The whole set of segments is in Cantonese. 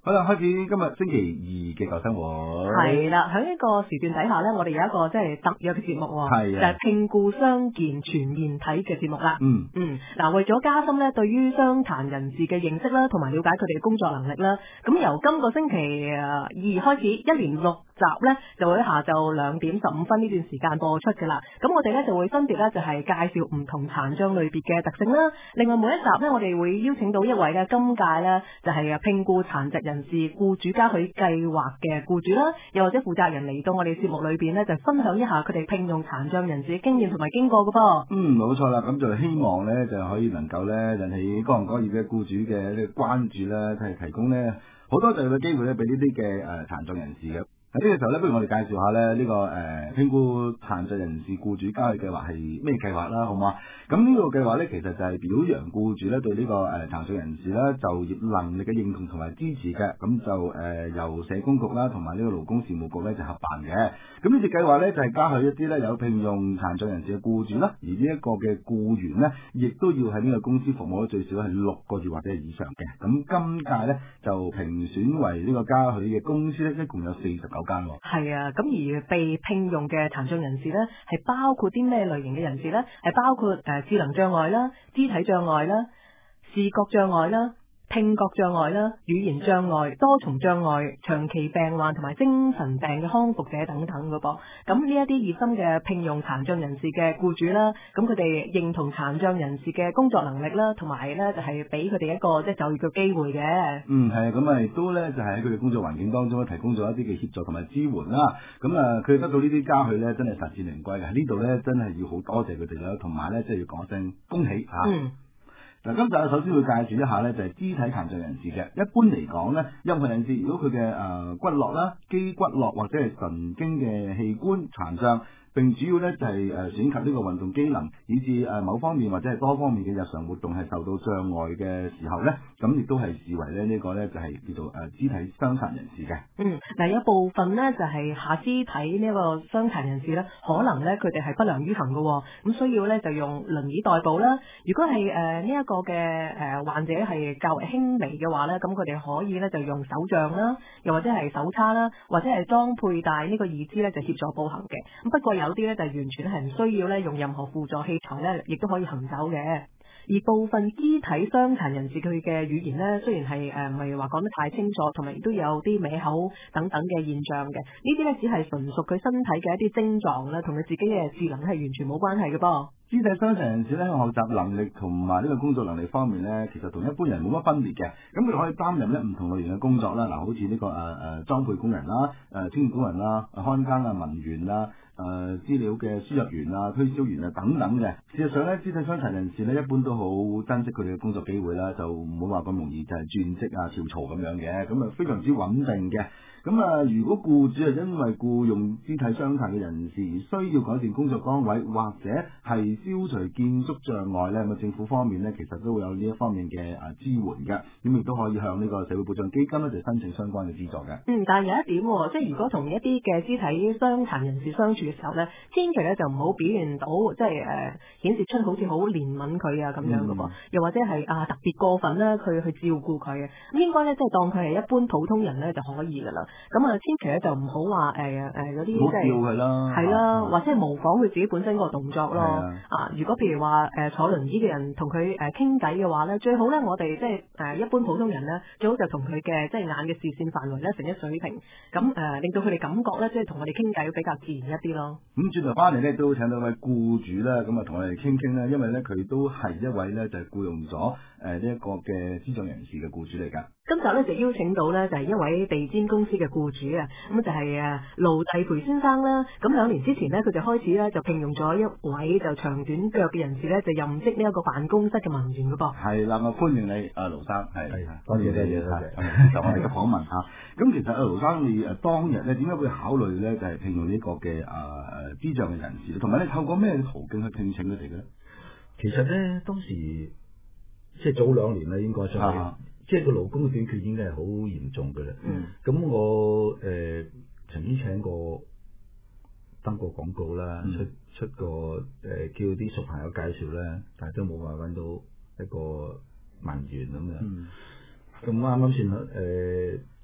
好啦，開始今日星期二嘅舊生活。 係啦，喺呢個時段底下咧，我哋有一個即係特約嘅節目喎， 係啊， 就係聘僱傷健全面睇嘅節目啦。 嗱， 為咗加深咧對於傷殘人士嘅認識啦，同埋了解佢哋嘅工作能力啦，咁由今個星期二開始，一連6集咧就會喺下晝2點15分呢段時間播出嘅啦。咁我哋咧就會分別咧就係介紹唔同殘障類別嘅特性啦。另外每一集咧，我哋會邀請到一位嘅今屆咧就係聘僱殘疾人士僱主嘉許計劃嘅僱主啦，又或者負責人嚟到我哋節目裏邊咧，就分享一下佢哋聘用殘障人士嘅經驗同埋經過嘅噃。 冇錯啦，咁就希望咧就可以能夠咧引起各行各業嘅僱主嘅呢個關注啦，提供咧好多就業嘅機會咧俾呢啲嘅殘障人士嘅。喺呢個時候咧，不如我哋介紹下咧呢個聘僱殘疾人士僱主嘉許計劃係咩計劃啦，好嘛？咁呢個計劃咧，其實就係表揚僱主咧對呢個殘障人士咧就業能力嘅認同同埋支持嘅，咁就由社工局啦同埋呢個勞工事務局咧就合辦嘅。咁呢隻計劃咧就係嘉許一啲咧有聘用殘障人士嘅僱主啦，而呢一個嘅僱員咧亦都要喺呢個公司服務咗最少係6個月或者係以上嘅。咁今屆咧就評選為呢個嘉許嘅公司咧，一共有49間。 係啊，咁而被聘用嘅殘障人士咧，係包括啲咩類型嘅人士咧？係包括智能障礙啦、肢體障礙啦、視覺障礙啦、聽覺障礙啦、語言障礙、多重障礙、長期病患同埋精神病嘅康復者等等嘅噃。咁呢一啲熱心嘅聘用殘障人士嘅僱主啦，咁佢哋認同殘障人士嘅工作能力啦，同埋咧就係俾佢哋一個即係就業嘅機會嘅。 係啊，咁啊亦都咧就係喺佢哋工作環境當中咧提供咗一啲嘅協助同埋支援啦。咁啊，佢哋得到呢啲嘉許咧，真係實至名歸嘅。呢度咧真係要好多謝佢哋啦，同埋咧即係要講聲恭喜嚇。嗱，今集首先會介紹一下咧，就係肢體殘障人士嘅。一般嚟講咧，任何人士如果佢嘅骨骼啦、肌骨骼或者係神經嘅器官殘障，並主要咧就係損及呢個運動機能，以至某方面或者係多方面嘅日常活動係受到障礙嘅時候咧，咁亦都係視為咧呢個咧就係叫做肢體傷殘人士嘅。 有部分咧就係下肢體呢個傷殘人士咧，可能咧佢哋係不良於行嘅，咁需要咧就用輪椅代步啦。如果係呢一個嘅患者係較為輕微嘅話咧，咁佢哋可以咧就用手杖啦，又或者係手叉啦，或者係裝佩戴呢個義肢咧就協助步行嘅。咁不過有啲咧就完全係唔需要咧用任何輔助器材咧，亦都可以行走嘅。而部分肢體傷殘人士佢嘅語言咧，雖然係唔係話講得太清楚，同埋亦都有啲歪口等等嘅現象嘅。呢啲咧只係純屬佢身體嘅一啲症狀啦，同佢自己嘅智能係完全冇關係嘅噃。 肢體傷殘人士咧，學習能力同埋呢個工作能力方面咧，其實同一般人冇乜分別嘅。咁佢可以擔任咧唔同類型嘅工作啦，嗱，好似呢個裝配工人啦、清潔工人啦、看更啊、文員啦、資料嘅輸入員啊、推銷員啊等等嘅。事實上咧，肢體傷殘人士咧一般都好珍惜佢哋嘅工作機會啦，就唔會話咁容易就係轉職啊、跳槽咁樣嘅，咁啊非常之穩定嘅。咁如果僱主係因為僱用肢體傷殘嘅人士而需要改善工作崗位，或者係消除建築障礙咧，咁政府方面咧其實都會有呢一方面嘅支援嘅，咁亦都可以向呢個社會保障基金咧就申請相關嘅資助嘅。 但係有一點喎，即係如果同一啲嘅肢體傷殘人士相處嘅時候咧，千祈咧就唔好表現到即係顯示出好似好憐憫佢啊咁樣嘅噃，又或者係特別過分啦，佢去照顧佢嘅，咁應該咧即係當佢係一般普通人咧就可以噶啦。咁千祈咧就唔好話嗰啲即係叫佢啦， 係啦，或者係模仿佢自己本身個動作咯。如果譬如話坐輪椅嘅人同佢傾偈嘅話咧，最好咧我哋即係一般普通人咧，最好就同佢嘅即係眼嘅視線範圍咧成一水平，咁令到佢哋感覺咧即係同我哋傾偈會比較自然一啲咯。 咁轉頭翻嚟咧都請到位僱主啦，咁同我哋傾傾啦，因為咧佢都係一位咧就係僱用咗呢一個嘅智障人士嘅僱主嚟㗎。 今集咧就邀請到咧就係一位地氈公司嘅僱主啊，咁就係盧帝培先生啦。咁2年之前咧，佢就開始咧就聘用咗一位就長短腳嘅人士咧，就任職呢一個辦公室嘅文員噶噃。 係啦，我歡迎你盧生，係多謝。 就我哋嘅訪問嚇。咁其實盧生你當日咧點解會考慮咧就係聘用呢個嘅智障嘅人士，同埋你透過咩途徑去聘請佢哋嘅咧？ 其實咧當時即係早2年啦，應該上即係個勞工嘅短缺已經係好嚴重嘅啦。咁我曾經請過登過廣告啦，出過叫啲熟朋友介紹啦，但係都冇話揾到一個文員咁樣。咁啱啱先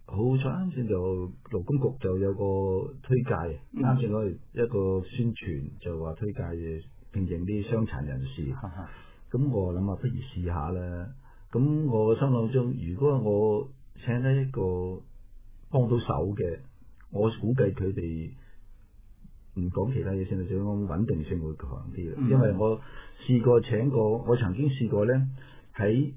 好彩啱先就勞工局就有個推介，啱先我哋一個宣傳就話推介聘請啲傷殘人士，咁我諗下不如試下啦。咁我心諗中，如果我請呢一個幫到手嘅，我估計佢哋唔講其他嘢先，就講穩定性會強啲嘅，因為我試過請過，我曾經試過咧喺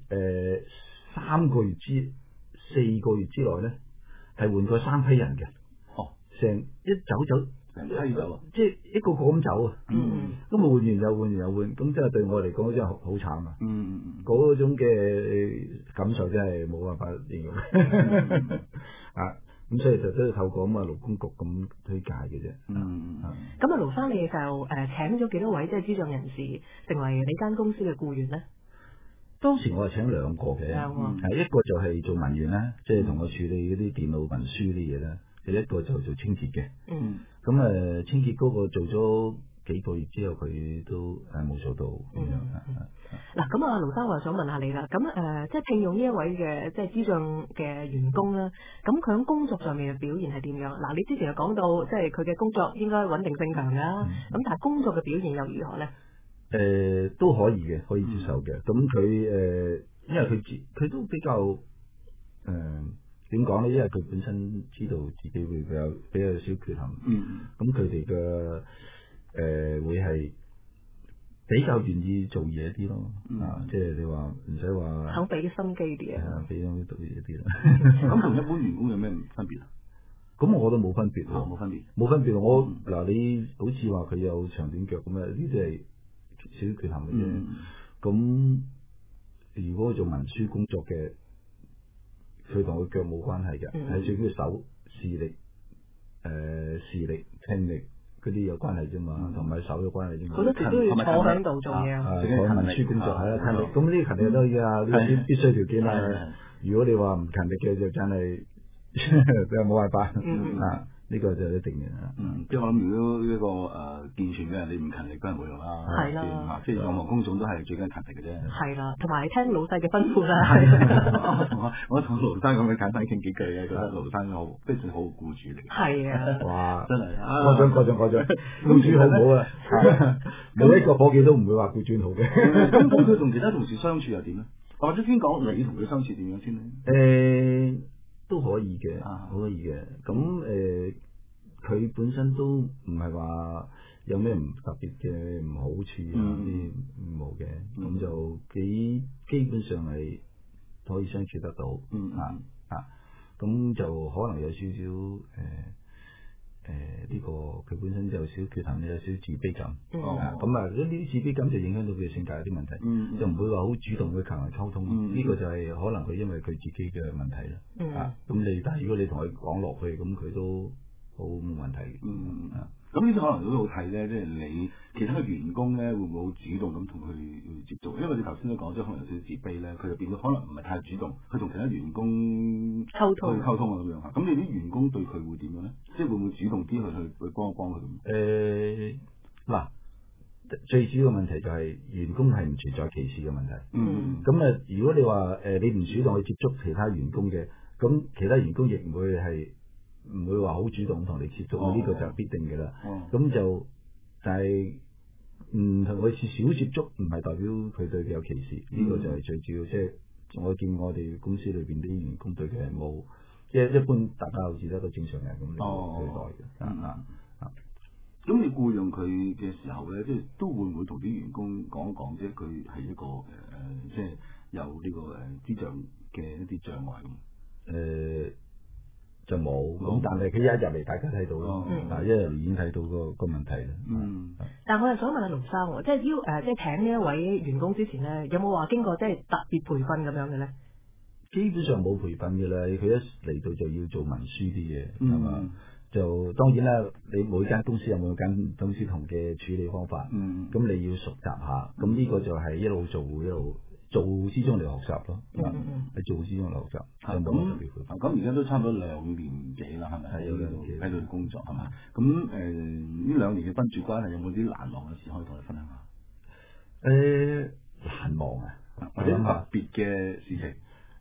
4個月之內咧。係換過3批人嘅，成一走成批走，即係一個個咁走啊。咁換完又換，咁即係對我嚟講真係好慘啊。嗰種嘅感受真係冇辦法形容啊。咁所以就都要透過咁啊勞工局咁推介嘅啫。 咁啊，盧生你就請咗幾多位即係智障人士成為你間公司嘅僱員咧？ 當時我係請2個嘅，一個就係做文員啦，即係同我處理嗰啲電腦文書啲嘢啦；一個就做清潔嘅。咁清潔嗰個做咗幾個月之後，佢都冇做到咁樣。 嗱，咁啊，盧生我又想問下你啦。咁即係聘用呢一位嘅即係智障嘅員工啦，咁佢喺工作上面嘅表現係點樣？嗱，你之前又講到即係佢嘅工作應該穩定性強㗎，咁但係工作嘅表現又如何咧？ 都可以嘅，可以接受嘅。咁佢因為佢都比較點講咧？因為佢本身知道自己會比較有少缺陷。咁佢哋嘅會係比較願意做嘢啲咯。即係你話唔使話肯俾心機啲啊。 俾心機做嘢啲啦。 咁同一般員工有咩分別啊？ 咁我覺得冇分別。 冇分別。 冇分別。我嗱，你好似話佢有長短腳咁啊？呢啲係少少缺陷嘅啫。咁如果做文書工作嘅，佢同佢腳冇關係嘅，係最緊要手視力、視力、聽力嗰啲有關係啫嘛，同埋手有關係啫嘛。 好多時都要坐喺度做嘢啊。 做文書工作係啦，勤力。咁呢啲勤力都要啊，呢啲必須條件啦。如果你話唔勤力嘅，就真係就冇辦法啊。呢個就一定嘅。 即係我諗，如果呢個健全嘅人，你唔勤力，梗係冇用啦。 係啦， 即係任何工種都係最緊勤力嘅啫。 係啦，同埋聽老細嘅吩咐啦。 我同盧生咁樣簡單傾幾句嘅，覺得盧生好非常好僱主嚟。 係啊， 哇！ 真係過獎，僱主好唔好啊？每一個夥計都唔會話僱主好嘅。 咁佢同其他同事相處又點咧？或者先講你同佢相處點樣先咧？ 都可以嘅，可以嘅。咁佢本身都唔係話有咩唔特別嘅唔好處啲冇嘅，咁就基本上係可以相處得到。咁就可能有少少呢個佢本身就有少缺陷，有少少自卑感。咁呢啲自卑感就影響到佢嘅性格有啲問題，就唔會話好主動去同人溝通。呢個就係可能佢因為佢自己嘅問題啦。咁但係如果你同佢講落去，咁佢都好冇問題嘅。 咁呢啲可能都好睇咧，即係你其他嘅員工咧，會唔會好主動咁同佢接觸？因為你頭先都講，即係可能有少少自卑咧，佢就變咗可能唔係太主動，佢同其他員工溝通啊咁樣嚇。咁你啲員工對佢會點樣咧？即係會唔會主動啲去幫一幫佢咁？ 嗱，最主要嘅問題就係員工係唔存在歧視嘅問題。咁如果你話你唔主動去接觸其他員工嘅，咁其他員工亦唔會話好主動同你接觸，呢個就係必定嘅啦。咁就但係同佢少接觸，唔係代表佢對佢有歧視。呢個就係最主要。即係我見我哋公司裏邊啲員工對佢係冇，即係一般大家好似一個正常人咁嚟對待嘅。 咁你僱用佢嘅時候咧，即係都會唔會同啲員工講一講，即係佢係一個即係有呢個智障嘅一啲障礙咁？ 就冇咁，但係佢一入嚟，大家睇到咯。一入嚟已經睇到個問題啦。 但係我又想問下盧生，即係即係請呢一位員工之前咧，有冇話經過即係特別培訓咁樣嘅咧？ 基本上冇培訓嘅啦，佢一嚟到就要做文書啲嘢，係嘛？就當然啦，你每間公司有每間公司同嘅處理方法，咁你要熟習下。咁呢個就係一路做一路做之中嚟學習咯。喺做之中嚟學習。 咁而家都差唔多2年幾啦，係咪？係喺度工作係嘛？咁呢2年嘅分住關係有冇啲難忘嘅事可以同你分享下？ 難忘啊， 或者特別嘅事情？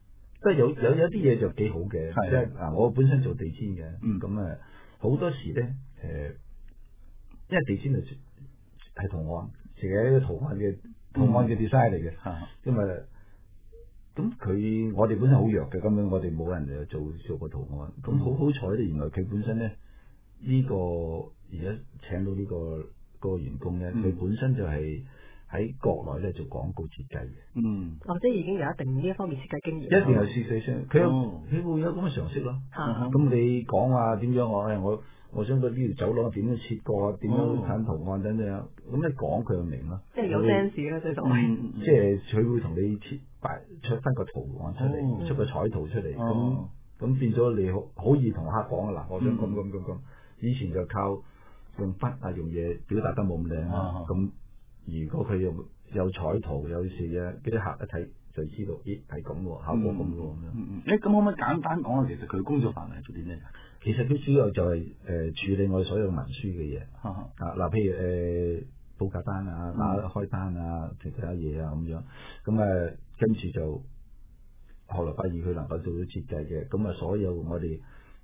不過有啲嘢就幾好嘅，即係嗱，我本身做地氈嘅，咁好多時咧因為地氈係圖案，其實係一個圖案嘅 design 嚟嘅，因為咁我哋本身好弱嘅，咁樣我哋冇人嚟做個圖案，咁好彩咧，原來佢本身咧呢個而家請到呢個員工咧，佢本身就係喺國內咧做廣告設計嘅， 即係已經有一定呢一方面設計經驗， 一定係設計師，佢會有咁嘅常識咯。咁你講話點樣我想呢條走廊點樣切過啊，點樣揀圖案等等，咁你講佢就明咯。 即係有 sense 啦，最所謂。 即係佢會同你出翻個圖案出嚟，出個彩圖出嚟，咁變咗你好易同客講啊！嗱，我想咁。以前就靠用筆啊，用嘢表達得冇咁靚啊。咁如果佢有彩圖有時啊，啲客一睇就知道，咦係咁喎，效果咁喎咁樣。 咁可唔可以簡單講下，其實佢工作範圍係做啲咩？ 其實佢主要就係處理我哋所有文書嘅嘢嗱，譬如報價單啊、開單啊、其他嘢啊咁樣。咁跟住就後來發現佢能夠做到設計嘅，咁所有我哋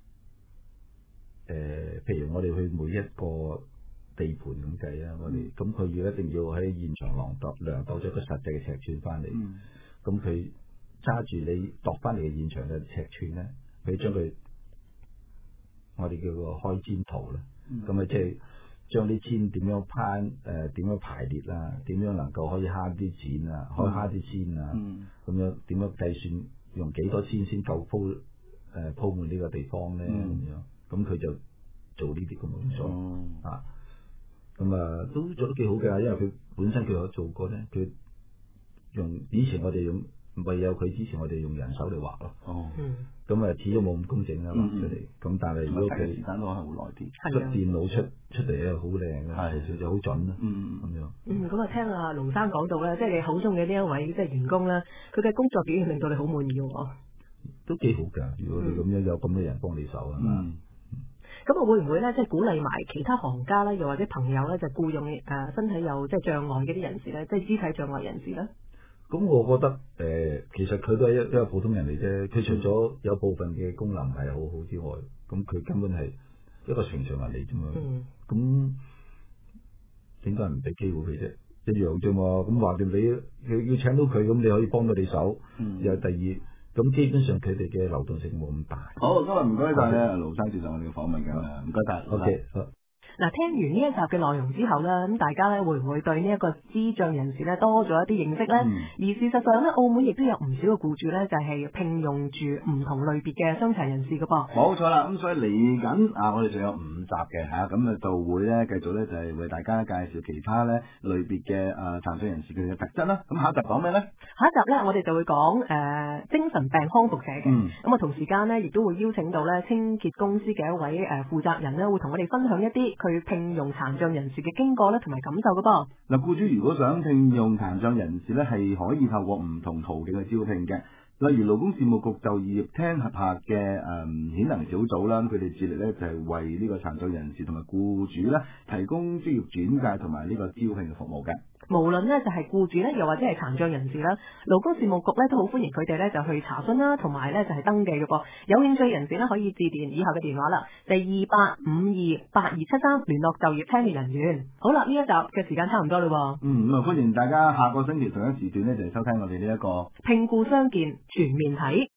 譬如我哋去每一個地盤咁計啊，我哋咁佢一定要喺現場量度咗個實際嘅尺寸翻嚟，咁佢揸住你度翻嚟嘅現場嘅尺寸咧，佢將佢我哋叫做開氈圖啦，咁即係將啲氈點樣點樣排列啊，點樣能夠可以慳啲剪啊，可以慳啲氈啊，咁樣點樣計算用幾多氈先夠鋪滿呢個地方咧咁樣，咁佢就做呢啲咁嘅工作咁都做得幾好嘅，因為佢本身佢有做過咧，佢以前我哋未有佢之前，我哋用人手嚟畫咯。咁始終冇咁工整啦，畫出嚟。咁但係如果佢時間都係好耐啲，出電腦出嚟咧好靚嘅，就好準啦。咁樣。 咁聽阿龍生講到咧，即係你口中嘅呢一位即係員工咧，佢嘅工作表現令到你好滿意喎。 都幾好㗎，如果你咁樣有咁多人幫你手啊嘛。 咁我會唔會咧，即係鼓勵埋其他行家咧，又或者朋友咧，就僱用身體有即係障礙嘅啲人士咧，即係肢體障礙人士咧？ 咁我覺得其實佢都係一個普通人嚟啫。佢除咗有部分嘅功能唔係好好之外，咁佢根本係一個正常人嚟啫嘛。咁點解唔俾機會佢啫？一樣啫嘛。咁話掂你要請到佢，咁你可以幫到你手。又第二，咁基本上佢哋嘅流動性冇咁大。 好，今日唔該晒咧，盧生接受我哋嘅訪問㗎，唔該晒。 OK。 嗱，聽完呢一集嘅內容之後咧，咁大家咧會唔會對呢一個智障人士咧多咗一啲認識咧？而事實上咧，澳門亦都有唔少嘅僱主咧，就係聘用住唔同類別嘅傷殘人士嘅噃。 冇錯啦，咁所以嚟緊我哋仲有5集嘅嚇，咁就會咧繼續咧就係為大家介紹其他咧類別嘅殘障人士佢哋嘅特質啦。咁下一集講咩咧？ 下一集咧，我哋就會講精神病康復者嘅。咁同時間咧，亦都會邀請到咧清潔公司嘅一位負責人咧，會同我哋分享一啲佢聘用殘障人士嘅經過咧，同埋感受嘅噃。 嗱，僱主如果想聘用殘障人士咧，係可以透過唔同途徑去招聘嘅。例如勞工事務局就業廳轄下嘅顯能小組啦，佢哋致力咧就係為呢個殘障人士同埋僱主咧提供專業轉介同埋呢個招聘嘅服務嘅。 無論咧就係僱主咧，又或者係殘障人士啦，勞工事務局咧都好歡迎佢哋咧就去查詢啦，同埋咧就係登記嘅噃。有興趣人士咧可以致電以下嘅電話啦，就係28528273聯絡就業廳嘅人員。好啦，呢一集嘅時間差唔多啦。 咁歡迎大家下個星期同一時段咧就係收聽我哋呢一個聘僱相見全面睇。